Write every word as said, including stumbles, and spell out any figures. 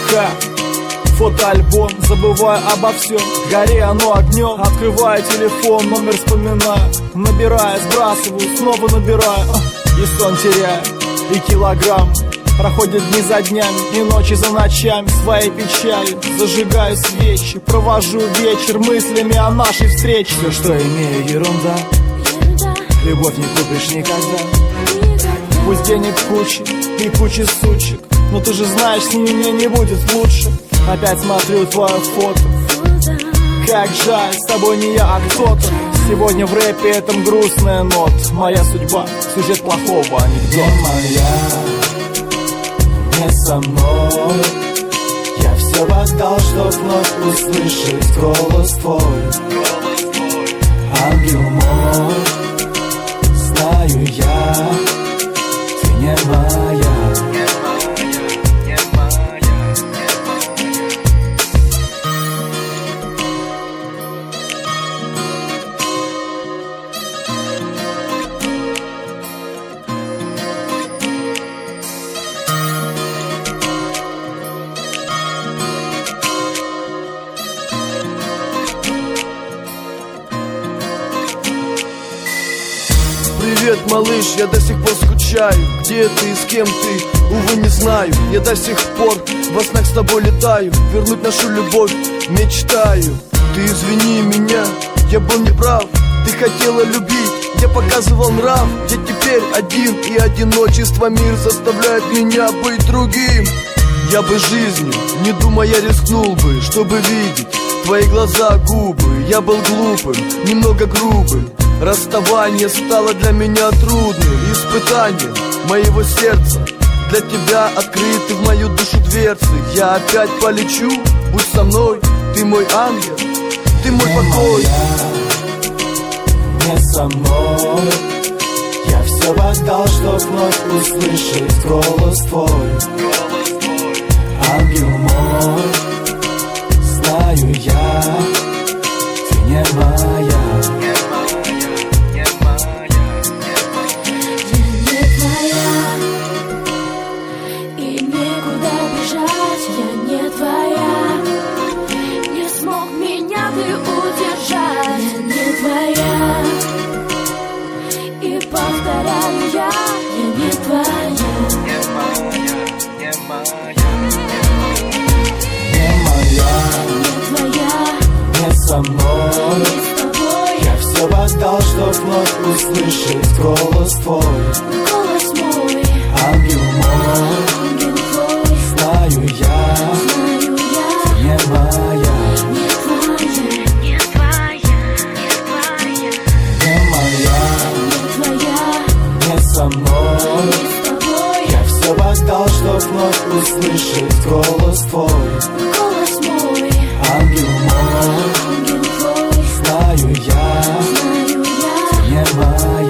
ВК, фотоальбом, забываю обо всем. Гори оно огнем, открываю телефон, номер вспоминаю, набираю, сбрасываю, снова набираю. И сон теряю, и килограмм. Проходят дни за днями, и ночи за ночами. Своей печалью зажигаю свечи, провожу вечер мыслями о нашей встрече. Все, что имею, ерунда, ерунда. Любовь не купишь никогда, никогда. Пусть денег куча и куча сучек, но ты же знаешь, с ними мне не будет лучше. Опять смотрю твое фото, как жаль, с тобой не я, а кто-то. Сегодня в рэпе этом грустная нота. Моя судьба, сюжет плохого анекдота. Не моя, не со мной. Я все отдал, чтоб вновь услышать голос твой. Ангел мой, знаю я, ты не моя. Привет, малыш, я до сих пор скучаю. Где ты и с кем ты, увы, не знаю. Я до сих пор во снах с тобой летаю. Вернуть нашу любовь мечтаю. Ты извини меня, я был неправ. Ты хотела любить, я показывал нрав. Я теперь один, и одиночество мир заставляет меня быть другим. Я бы жизнью, не думая, рискнул бы, чтобы видеть твои глаза, губы. Я был глупым, немного грубым. Расставание стало для меня трудным испытанием моего сердца. Для тебя открыты в мою душу дверцы. Я опять полечу, будь со мной. Ты мой ангел, ты мой не покой. Моя, не со мной. Я все отдал, чтоб вновь услышать голос твой. Ангел мой, знаю я, ты не моя. Со мной. Я все отдал, чтоб вновь услышать голос твой. Голос мой, ангел мой, ангел твой. Знаю я, знаю я, ты не моя, не твоя, не твоя, не твоя, не моя, не твоя, не со мной. не с тобой. Я все отдал, чтоб вновь услышать голос твой. Голос мой, ангел мой, ангел твой. знаю я, знаю я, ты не моя.